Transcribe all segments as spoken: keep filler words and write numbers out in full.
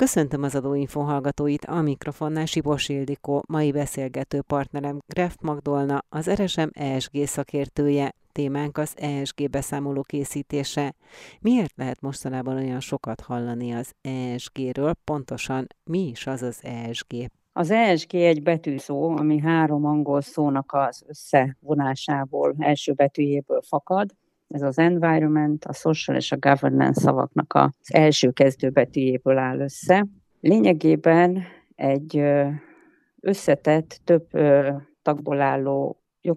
Köszöntöm az Adóinfo hallgatóit, a mikrofonnál Sibos Ildikó, mai beszélgető partnerem Greft Magdolna, az er es em e es gé szakértője, témánk az e es gé beszámoló készítése. Miért lehet mostanában olyan sokat hallani az e es géről, pontosan mi is az az e es gé? Az e es gé egy betűszó, ami három angol szónak az összevonásából, első betűjéből fakad. Ez az environment, a social és a governance szavaknak az első kezdőbetűjéből áll össze. Lényegében egy összetett, több tagból álló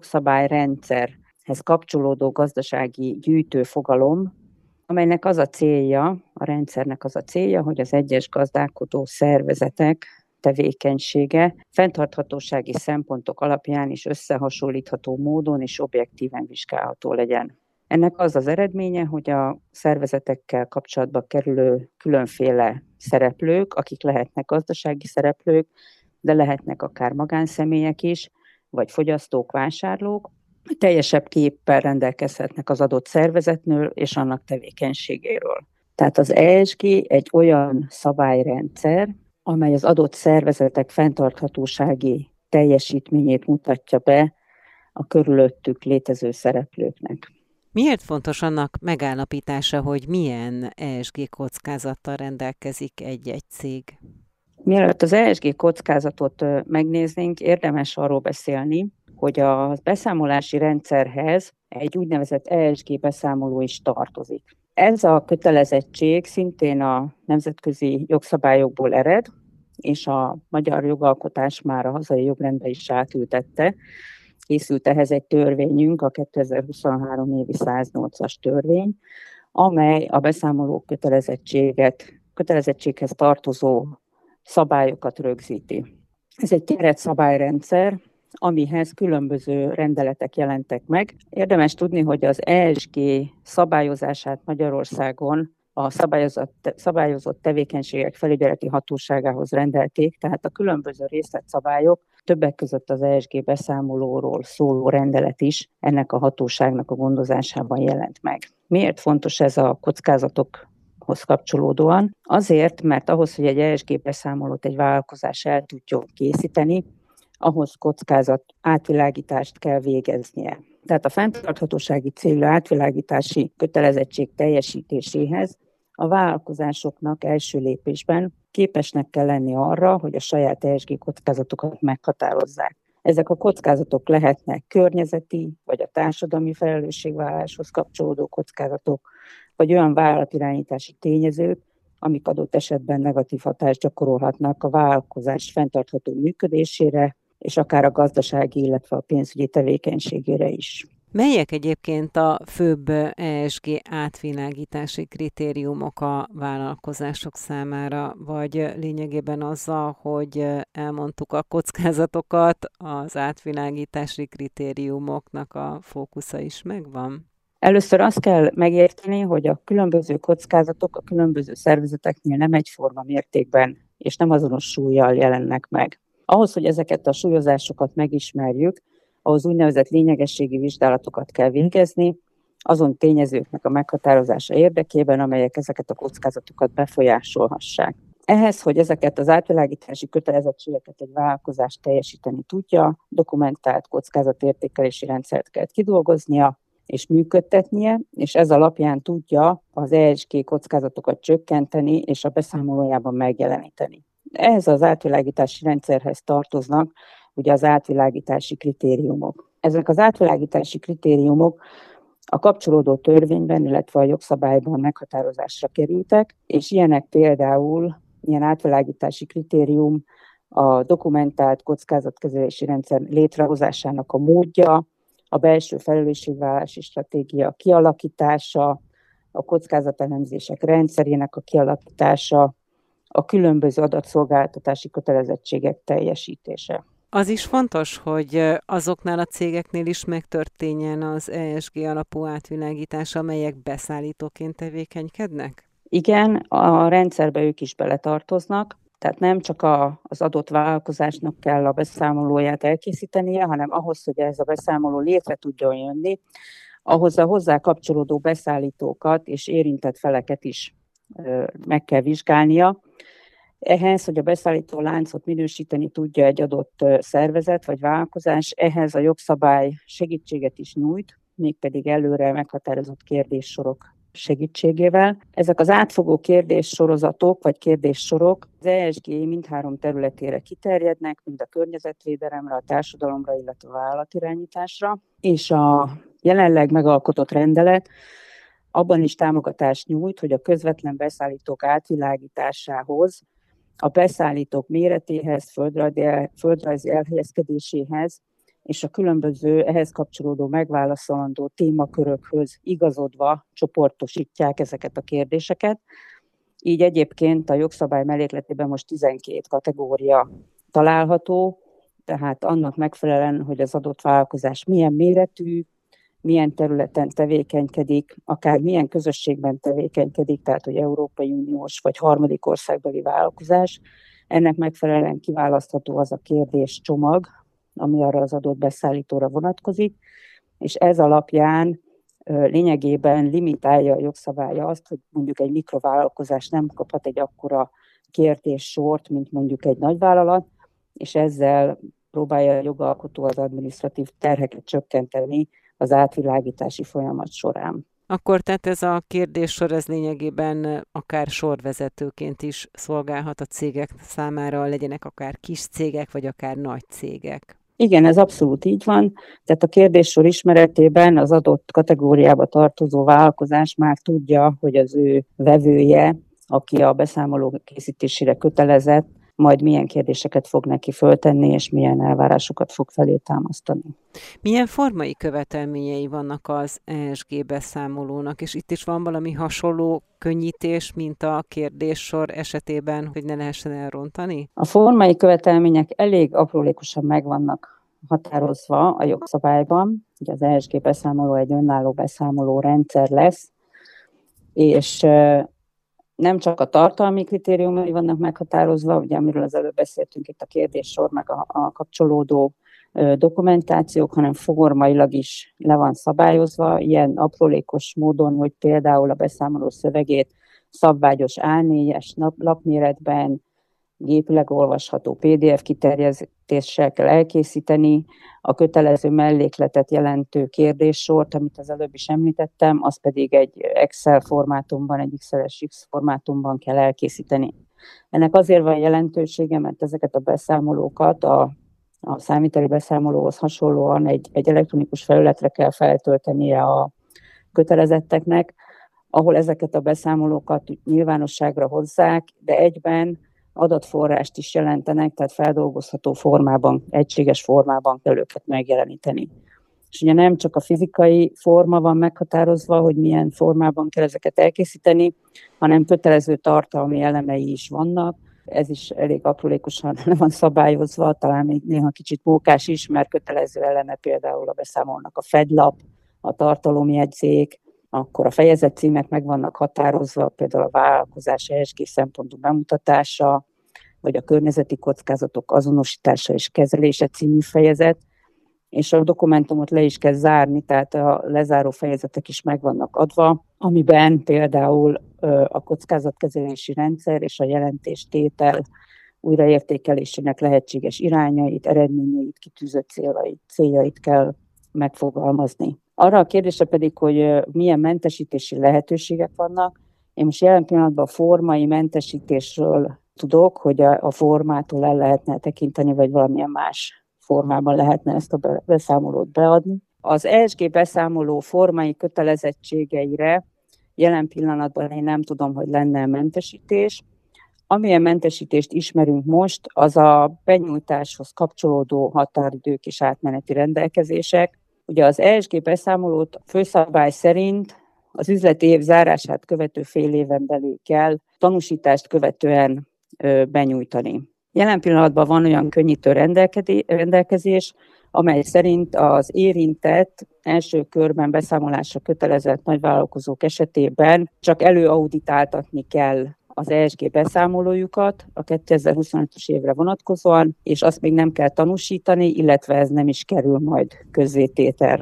jogszabályrendszerhez kapcsolódó gazdasági gyűjtőfogalom, amelynek az a célja, a rendszernek az a célja, hogy az egyes gazdálkodó szervezetek tevékenysége fenntarthatósági szempontok alapján is összehasonlítható módon és objektíven vizsgálható legyen. Ennek az az eredménye, hogy a szervezetekkel kapcsolatba kerülő különféle szereplők, akik lehetnek gazdasági szereplők, de lehetnek akár magánszemélyek is, vagy fogyasztók, vásárlók, teljesebb képpel rendelkezhetnek az adott szervezetről és annak tevékenységéről. Tehát az e es gé egy olyan szabályrendszer, amely az adott szervezetek fenntarthatósági teljesítményét mutatja be a körülöttük létező szereplőknek. Miért fontos annak megállapítása, hogy milyen e es gé kockázattal rendelkezik egy-egy cég? Mielőtt az e es gé kockázatot megnéznénk, érdemes arról beszélni, hogy a beszámolási rendszerhez egy úgynevezett e es gé beszámoló is tartozik. Ez a kötelezettség szintén a nemzetközi jogszabályokból ered, és a magyar jogalkotás már a hazai jogrendbe is átültette. Készült ehhez egy törvényünk, a kétezer-huszonhárom évi száznyolcas törvény, amely a beszámoló kötelezettséget, kötelezettséghez tartozó szabályokat rögzíti. Ez egy keretszabályrendszer, amihez különböző rendeletek jelentek meg. Érdemes tudni, hogy az e es gé szabályozását Magyarországon a szabályozott, szabályozott tevékenységek felügyeleti hatóságához rendelték, tehát a különböző részletszabályok, többek között az e es gé beszámolóról szóló rendelet is ennek a hatóságnak a gondozásában jelent meg. Miért fontos ez a kockázatokhoz kapcsolódóan? Azért, mert ahhoz, hogy egy e es gé beszámolót egy vállalkozás el tudjon készíteni, ahhoz kockázat átvilágítást kell végeznie. Tehát a fenntarthatósági célú átvilágítási kötelezettség teljesítéséhez a vállalkozásoknak első lépésben képesnek kell lenni arra, hogy a saját e es gé kockázatokat meghatározzák. Ezek a kockázatok lehetnek környezeti, vagy a társadalmi felelősségvállaláshoz kapcsolódó kockázatok, vagy olyan vállalatirányítási tényezők, amik adott esetben negatív hatást gyakorolhatnak a vállalkozás fenntartható működésére, és akár a gazdasági, illetve a pénzügyi tevékenységére is. Melyek egyébként a főbb e es gé átvilágítási kritériumok a vállalkozások számára, vagy lényegében azzal, hogy elmondtuk a kockázatokat, az átvilágítási kritériumoknak a fókusza is megvan? Először azt kell megérteni, hogy a különböző kockázatok a különböző szervezeteknél nem egyforma mértékben és nem azonos súllyal jelennek meg. Ahhoz, hogy ezeket a súlyozásokat megismerjük, ahhoz úgynevezett lényegességi vizsgálatokat kell végezni, azon tényezőknek a meghatározása érdekében, amelyek ezeket a kockázatokat befolyásolhassák. Ehhez, hogy ezeket az átvilágítási kötelezettségeket egy vállalkozás teljesíteni tudja, dokumentált kockázatértékelési rendszert kell kidolgoznia és működtetnie, és ez alapján tudja az e es gé kockázatokat csökkenteni és a beszámolójában megjeleníteni. Ehhez az átvilágítási rendszerhez tartoznak ugye az átvilágítási kritériumok. Ezek az átvilágítási kritériumok a kapcsolódó törvényben, illetve a jogszabályban meghatározásra kerültek, és ilyenek például, ilyen átvilágítási kritérium a dokumentált kockázatkezelési rendszer létrehozásának a módja, a belső felelősségvállalási stratégia kialakítása, a kockázatelemzések rendszerének a kialakítása, a különböző adatszolgáltatási kötelezettségek teljesítése. Az is fontos, hogy azoknál a cégeknél is megtörténjen az e es gé alapú átvilágítás, amelyek beszállítóként tevékenykednek? Igen, a rendszerbe ők is beletartoznak, tehát nem csak a, az adott vállalkozásnak kell a beszámolóját elkészítenie, hanem ahhoz, hogy ez a beszámoló létre tudjon jönni, ahhoz a hozzá kapcsolódó beszállítókat és érintett feleket is ö, meg kell vizsgálnia. Ehhez, hogy a beszállító láncot minősíteni tudja egy adott szervezet vagy vállalkozás, ehhez a jogszabály segítséget is nyújt, mégpedig előre meghatározott kérdéssorok segítségével. Ezek az átfogó kérdéssorozatok vagy kérdéssorok az E S G mindhárom területére kiterjednek, mind a környezetvédelemre, a társadalomra, illetve a vállalatirányításra, és a jelenleg megalkotott rendelet abban is támogatást nyújt, hogy a közvetlen beszállítók átvilágításához, a beszállítók méretéhez, földrajzi elhelyezkedéséhez és a különböző ehhez kapcsolódó megválaszolandó témakörökhöz igazodva csoportosítják ezeket a kérdéseket. Így egyébként a jogszabály mellékletében most tizenkét kategória található, tehát annak megfelelően, hogy az adott vállalkozás milyen méretű, milyen területen tevékenykedik, akár milyen közösségben tevékenykedik, tehát hogy Európai Uniós vagy harmadik országbeli vállalkozás. Ennek megfelelően kiválasztható az a kérdéscsomag, ami arra az adott beszállítóra vonatkozik, és ez alapján lényegében limitálja a jogszabálya azt, hogy mondjuk egy mikrovállalkozás nem kaphat egy akkora kérdéssort, mint mondjuk egy nagyvállalat, és ezzel próbálja a jogalkotó az adminisztratív terheket csökkenteni az átvilágítási folyamat során. Akkor tehát ez a kérdéssor ez lényegében akár sorvezetőként is szolgálhat a cégek számára, legyenek akár kis cégek, vagy akár nagy cégek. Igen, ez abszolút így van. Tehát a kérdéssor ismeretében az adott kategóriába tartozó vállalkozás már tudja, hogy az ő vevője, aki a beszámoló készítésére kötelezett, majd milyen kérdéseket fog neki föltenni, és milyen elvárásokat fog felé támasztani. Milyen formai követelményei vannak az E S G beszámolónak, és itt is van valami hasonló könnyítés, mint a kérdéssor esetében, hogy ne lehessen elrontani? A formai követelmények elég aprólékosan meg vannak határozva a jogszabályban. Ugye az E S G beszámoló egy önálló beszámoló rendszer lesz, és nem csak a tartalmi kritériumai vannak meghatározva, ugye amiről az előbb beszéltünk itt a kérdéssor, meg a, a kapcsolódó ö, dokumentációk, hanem formailag is le van szabályozva, ilyen aprólékos módon, hogy például a beszámoló szövegét szabvágyos á négyes lapméretben, gépileg olvasható pé dé ef kiterjesztéssel kell elkészíteni, a kötelező mellékletet jelentő kérdéssort, amit az előbb is említettem, az pedig egy Excel formátumban, egy iksz el es formátumban kell elkészíteni. Ennek azért van jelentősége, mert ezeket a beszámolókat a, a számviteli beszámolóhoz hasonlóan egy, egy elektronikus felületre kell feltöltenie a kötelezetteknek, ahol ezeket a beszámolókat nyilvánosságra hozzák, de egyben adatforrást is jelentenek, tehát feldolgozható formában, egységes formában kell őket megjeleníteni. És ugye nem csak a fizikai forma van meghatározva, hogy milyen formában kell ezeket elkészíteni, hanem kötelező tartalmi elemei is vannak. Ez is elég aprólékosan le van szabályozva, talán még néha kicsit mókás is, mert kötelező eleme például a beszámolónak a fedlap, a tartalomjegyzék, akkor a fejezetcímek meg vannak határozva, például a vállalkozás E S G szempontú bemutatása, vagy a környezeti kockázatok azonosítása és kezelése című fejezet, és a dokumentumot le is kell zárni, tehát a lezáró fejezetek is meg vannak adva, amiben például a kockázatkezelési rendszer és a jelentéstétel újraértékelésének lehetséges irányait, eredményeit, kitűzött céljait, céljait kell megfogalmazni. Arra a kérdésre pedig, hogy milyen mentesítési lehetőségek vannak. Én most jelen pillanatban a formai mentesítésről tudok, hogy a, a formától el lehetne tekinteni, vagy valamilyen más formában lehetne ezt a beszámolót beadni. Az E S G beszámoló formai kötelezettségeire jelen pillanatban én nem tudom, hogy lenne mentesítés. Amilyen mentesítést ismerünk most, az a benyújtáshoz kapcsolódó határidők és átmeneti rendelkezések. Ugye az E S G beszámolót főszabály szerint az üzleti év zárását követő fél éven belül kell tanúsítást követően ö, benyújtani. Jelen pillanatban van olyan könnyítő rendelkezés, amely szerint az érintett első körben beszámolásra kötelezett nagyvállalkozók esetében csak előauditáltatni kell az E S G beszámolójukat a kétezer-huszonötös évre vonatkozóan, és azt még nem kell tanúsítani, illetve ez nem is kerül majd közzétételre.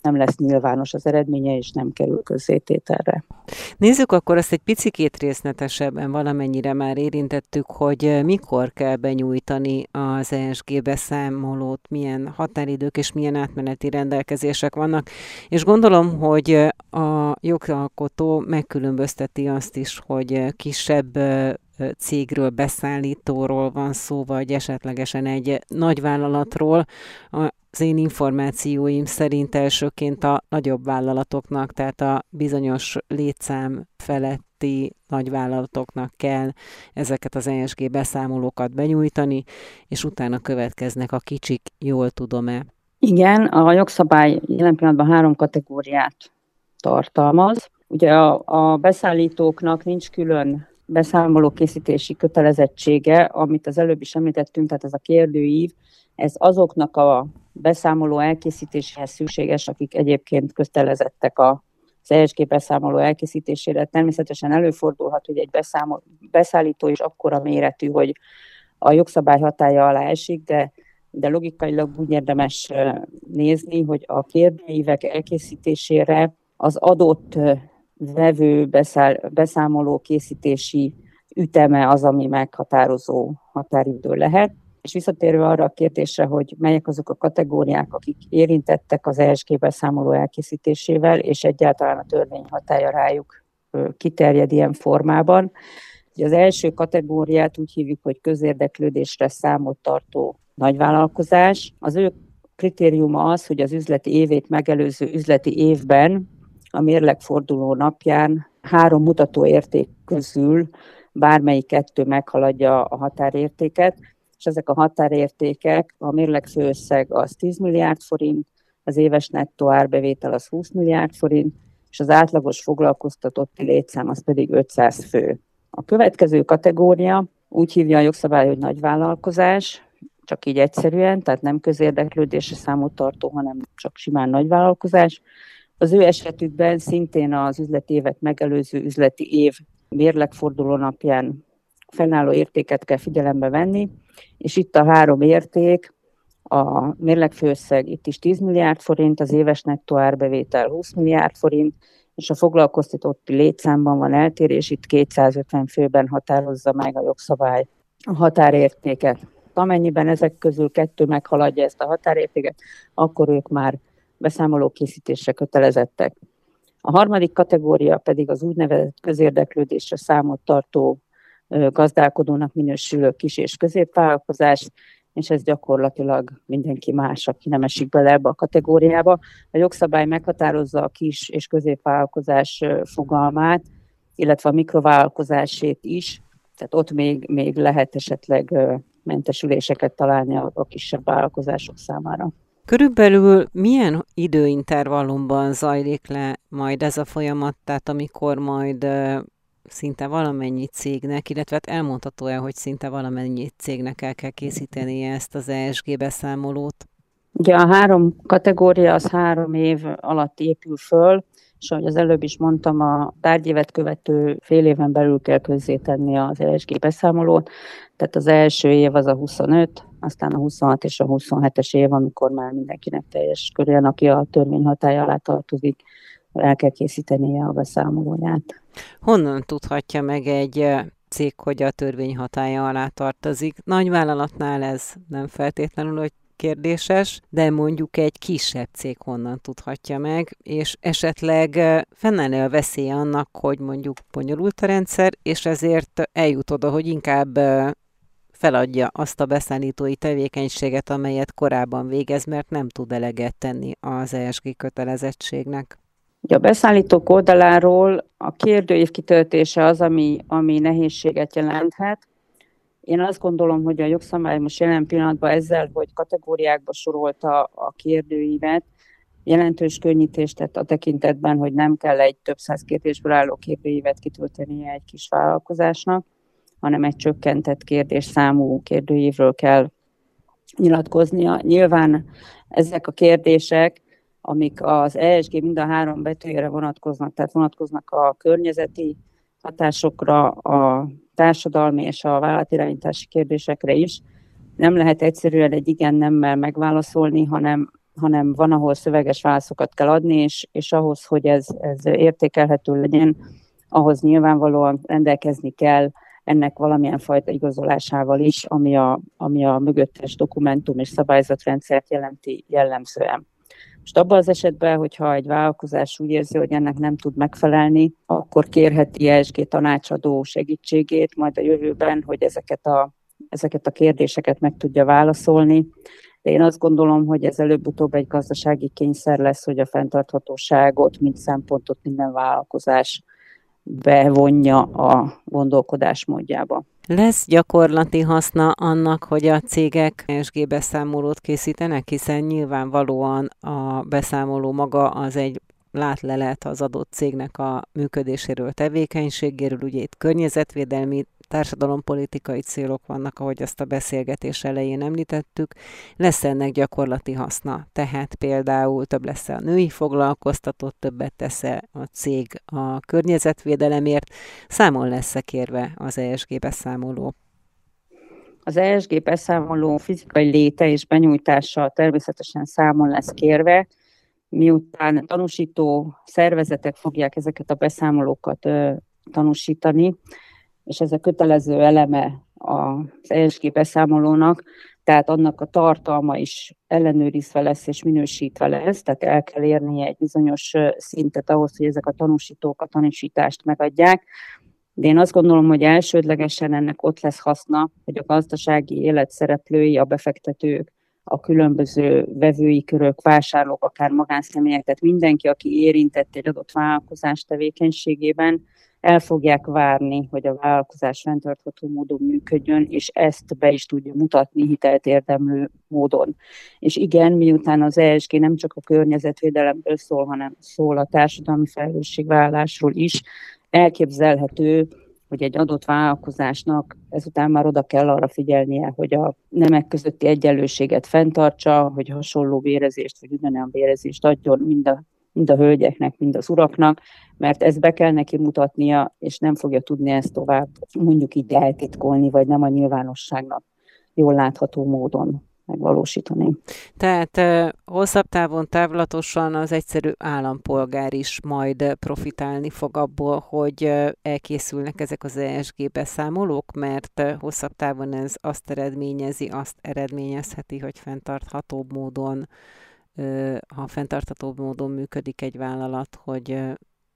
nem lesz nyilvános az eredménye, és nem kerül közzétételre. Nézzük akkor azt egy picikét részletesebben, valamennyire már érintettük, hogy mikor kell benyújtani az E S G beszámolót, milyen határidők és milyen átmeneti rendelkezések vannak, és gondolom, hogy a jogalkotó megkülönbözteti azt is, hogy kisebb cégről, beszállítóról van szó, vagy esetlegesen egy nagyvállalatról. Az én információim szerint elsőként a nagyobb vállalatoknak, tehát a bizonyos létszám feletti nagyvállalatoknak kell ezeket az E S G beszámolókat benyújtani, és utána következnek a kicsik, jól tudom-e? Igen, a jogszabály jelen pillanatban három kategóriát tartalmaz. Ugye a, a beszállítóknak nincs külön beszámoló készítési kötelezettsége, amit az előbb is említettünk, tehát ez a kérdőív, ez azoknak a beszámoló elkészítéséhez szükséges, akik egyébként kötelezettek az E S G beszámoló elkészítésére. Természetesen előfordulhat, hogy egy beszámol, beszállító is akkora méretű, hogy a jogszabály hatálya alá esik, de, de logikailag úgy érdemes nézni, hogy a kérdőívek elkészítésére az adott vevő beszáll, beszámoló készítési üteme az, ami meghatározó határidő lehet. És visszatérve arra a kérdésre, hogy melyek azok a kategóriák, akik érintettek az E S G beszámoló elkészítésével, és egyáltalán a törvény hatálya rájuk kiterjed ilyen formában. Az első kategóriát úgy hívjuk, hogy közérdeklődésre számot tartó nagyvállalkozás. Az ő kritériuma az, hogy az üzleti évét megelőző üzleti évben a mérlegforduló napján három mutatóérték közül bármelyik kettő meghaladja a határértéket, és ezek a határértékek, a mérleg főösszeg az tíz milliárd forint, az éves nettó árbevétel az húsz milliárd forint, és az átlagos foglalkoztatotti létszám az pedig ötszáz fő. A következő kategória úgy hívja a jogszabály, hogy nagyvállalkozás, csak így egyszerűen, tehát nem közérdeklődésre számot tartó, hanem csak simán nagyvállalkozás. Az ő esetükben szintén az üzleti évet megelőző üzleti év mérlegforduló napján fennálló értéket kell figyelembe venni, és itt a három érték, a mérlegfőösszeg itt is tíz milliárd forint, az éves nettó árbevétel húsz milliárd forint, és a foglalkoztatotti létszámban van eltérés, itt kétszázötven főben határozza meg a jogszabály a határértéket. Amennyiben ezek közül kettő meghaladja ezt a határértéket, akkor ők már beszámolókészítésre kötelezettek. A harmadik kategória pedig az úgynevezett közérdeklődésre számot tartó gazdálkodónak minősülő kis- és középvállalkozás, és ez gyakorlatilag mindenki más, aki nem esik bele ebbe a kategóriába. A jogszabály meghatározza a kis- és középvállalkozás fogalmát, illetve a mikrovállalkozásét is, tehát ott még, még lehet esetleg mentesüléseket találni a, a kisebb vállalkozások számára. Körülbelül milyen időintervallumban zajlik le majd ez a folyamat, tehát amikor majd szinte valamennyi cégnek, illetve elmondható-e, hogy szinte valamennyi cégnek el kell készítenie ezt az E S G beszámolót? Ugye a három kategória az három év alatt épül föl, és ahogy az előbb is mondtam, a tárgyévet követő fél éven belül kell közzétenni az E S G beszámolót, tehát az első év az a huszonöt, aztán a huszonhat és a huszonhetes év, amikor már mindenkinek teljes körülön, aki a törvény hatálya alá tartozik, el kell készítenie a beszámolóját. Honnan tudhatja meg egy cég, hogy a törvény hatálya alá tartozik? Nagyvállalatnál ez nem feltétlenül, hogy kérdéses, de mondjuk egy kisebb cég honnan tudhatja meg, és esetleg fennáll a veszély annak, hogy mondjuk bonyolult a rendszer, és ezért eljut oda, hogy inkább feladja azt a beszállítói tevékenységet, amelyet korábban végez, mert nem tud eleget tenni az E S G kötelezettségnek. A beszállítók oldaláról a kérdőív kitöltése az, ami, ami nehézséget jelenthet. Én azt gondolom, hogy a jogszabály most jelen pillanatban ezzel, hogy kategóriákba sorolta a kérdőívet, jelentős könnyítést tett a tekintetben, hogy nem kell egy több száz kérdésből álló kérdőívet kitöltenie egy kis vállalkozásnak, hanem egy csökkentett kérdésszámú kérdőívről kell nyilatkoznia. Nyilván ezek a kérdések, amik az E S G mind a három betűjére vonatkoznak, tehát vonatkoznak a környezeti hatásokra, a társadalmi és a vállalatirányítási kérdésekre is, nem lehet egyszerűen egy igen-nemmel megválaszolni, hanem hanem van, ahol szöveges válaszokat kell adni, és, és ahhoz, hogy ez, ez értékelhető legyen, ahhoz nyilvánvalóan rendelkezni kell ennek valamilyen fajta igazolásával is, ami a, ami a mögöttes dokumentum és szabályzatrendszert jelenti jellemzően. Most abban az esetben, hogyha egy vállalkozás úgy érzi, hogy ennek nem tud megfelelni, akkor kérheti E S G tanácsadó segítségét majd a jövőben, hogy ezeket a, ezeket a kérdéseket meg tudja válaszolni. De én azt gondolom, hogy ez előbb-utóbb egy gazdasági kényszer lesz, hogy a fenntarthatóságot, mint szempontot minden vállalkozás bevonja a gondolkodás módjába. Lesz gyakorlati haszna annak, hogy a cégek E S G beszámolót készítenek, hiszen nyilvánvalóan a beszámoló maga az egy látlelet az adott cégnek a működéséről, tevékenységéről, ugye itt környezetvédelmi, társadalompolitikai célok vannak, ahogy azt a beszélgetés elején említettük, lesz ennek gyakorlati haszna. Tehát például több lesz a női foglalkoztatott, többet tesz a cég a környezetvédelemért, számon lesz-e kérve az E S G beszámoló? Az E S G beszámoló fizikai léte és benyújtása természetesen számon lesz kérve, miután tanúsító szervezetek fogják ezeket a beszámolókat ö, tanúsítani, és ez a kötelező eleme az E S G beszámolónak, tehát annak a tartalma is ellenőrizve lesz és minősítve lesz, tehát el kell érnie egy bizonyos szintet ahhoz, hogy ezek a tanúsítók a tanúsítást megadják. De én azt gondolom, hogy elsődlegesen ennek ott lesz haszna, hogy a gazdasági élet szereplői, a befektetők, a különböző vevői körök, vásárlók, akár magánszemélyek, tehát mindenki, aki érintett egy adott vállalkozás tevékenységében, el fogják várni, hogy a vállalkozás fenntartható módon működjön, és ezt be is tudja mutatni hitelt érdemlő módon. És igen, miután az E S G nem csak a környezetvédelemről szól, hanem szól a társadalmi felelősségvállalásról is, elképzelhető, hogy egy adott vállalkozásnak ezután már oda kell arra figyelnie, hogy a nemek közötti egyenlőséget fenntartsa, hogy hasonló bérezést vagy ugyanolyan bérezést adjon mind a, mind a hölgyeknek, mind az uraknak, mert ezt be kell neki mutatnia, és nem fogja tudni ezt tovább mondjuk így eltitkolni, vagy nem a nyilvánosságnak jól látható módon megvalósítani. Tehát uh, hosszabb távon, távlatosan az egyszerű állampolgár is majd profitálni fog abból, hogy uh, elkészülnek ezek az E S G beszámolók, mert uh, hosszabb távon ez azt eredményezi, azt eredményezheti, hogy fenntarthatóbb módon, uh, ha fenntarthatóbb módon működik egy vállalat, hogy uh,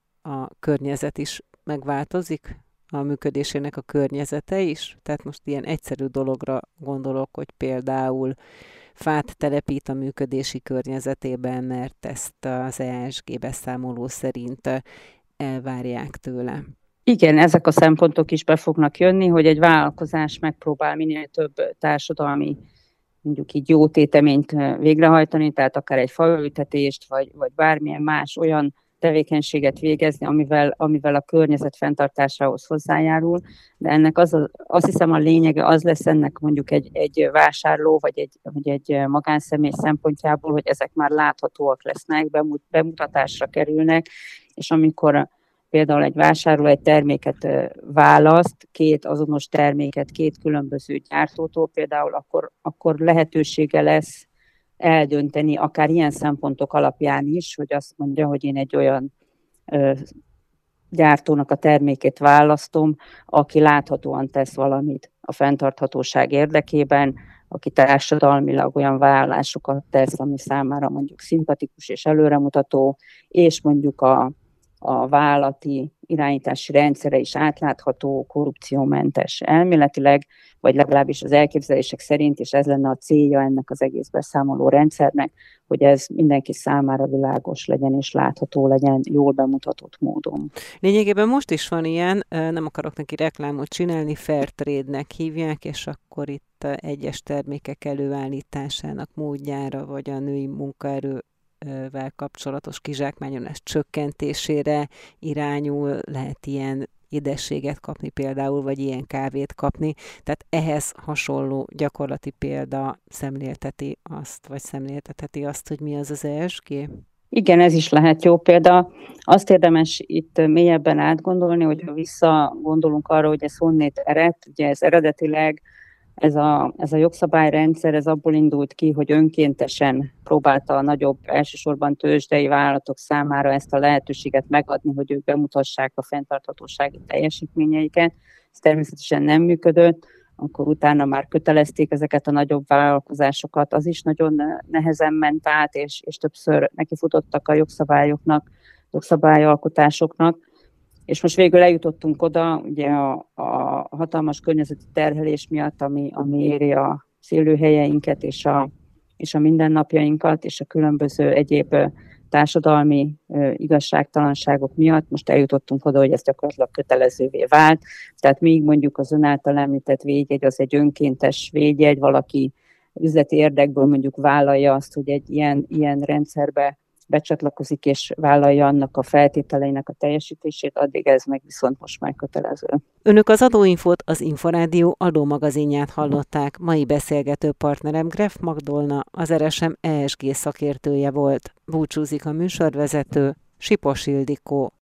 a környezet is megváltozik, a működésének a környezete is. Tehát most ilyen egyszerű dologra gondolok, hogy például fát telepít a működési környezetében, mert ezt az E S G beszámoló szerint elvárják tőle. Igen, ezek a szempontok is be fognak jönni, hogy egy vállalkozás megpróbál minél több társadalmi, mondjuk így jó téteményt végrehajtani, tehát akár egy faültetést, vagy, vagy bármilyen más olyan tevékenységet végezni, amivel, amivel a környezet fenntartásához hozzájárul, de ennek az a, azt hiszem a lényege az lesz ennek mondjuk egy, egy vásárló, vagy egy, vagy egy magánszemély szempontjából, hogy ezek már láthatóak lesznek, bemutatásra kerülnek, és amikor például egy vásárló egy terméket választ, két azonos terméket két különböző gyártótól például, akkor, akkor lehetősége lesz eldönteni, akár ilyen szempontok alapján is, hogy azt mondja, hogy én egy olyan ö, gyártónak a termékét választom, aki láthatóan tesz valamit a fenntarthatóság érdekében, aki társadalmilag olyan vállalásokat tesz, ami számára mondjuk szimpatikus és előremutató, és mondjuk a, a vállalati irányítási rendszere is átlátható, korrupciómentes elméletileg, vagy legalábbis az elképzelések szerint, és ez lenne a célja ennek az egész beszámoló rendszernek, hogy ez mindenki számára világos legyen és látható legyen jól bemutatott módon. Lényegében most is van ilyen, nem akarok neki reklámot csinálni, Fairtrade-nek hívják, és akkor itt egyes termékek előállításának módjára, vagy a női munkaerő vel kapcsolatos kizsákmányolás csökkentésére irányul, lehet ilyen édességet kapni például, vagy ilyen kávét kapni. Tehát ehhez hasonló gyakorlati példa szemlélteti azt, vagy szemléltetheti azt, hogy mi az az E S G? Igen, ez is lehet jó példa. Azt érdemes itt mélyebben átgondolni, hogy ha visszagondolunk arra, hogy ez honnét eredt, ugye ez eredetileg Ez a, ez a jogszabályrendszer ez abból indult ki, hogy önkéntesen próbálta a nagyobb, elsősorban tőzsdei vállalatok számára ezt a lehetőséget megadni, hogy ők bemutassák a fenntarthatósági teljesítményeiket. Ez természetesen nem működött, akkor utána már kötelezték ezeket a nagyobb vállalkozásokat, az is nagyon nehezen ment át, és, és többször nekifutottak a jogszabályoknak, jogszabályalkotásoknak. És most végül eljutottunk oda, ugye a, a hatalmas környezeti terhelés miatt, ami, ami éri a élőhelyeinket és a, és a mindennapjainkat, és a különböző egyéb társadalmi igazságtalanságok miatt most eljutottunk oda, hogy ez gyakorlatilag kötelezővé vált. Tehát még mondjuk az ön által említett védjegy, az egy önkéntes védjegy, valaki üzleti érdekből mondjuk vállalja azt, hogy egy ilyen, ilyen rendszerbe becsatlakozik és vállalja annak a feltételeinek a teljesítését, addig ez meg viszont most már kötelező. Önök az Adóinfót, az Inforádió adómagazinját hallották. Mai beszélgető partnerem Greff Magdolna, az er es em e es gé szakértője volt. Búcsúzik a műsorvezető, Sipos Ildikó.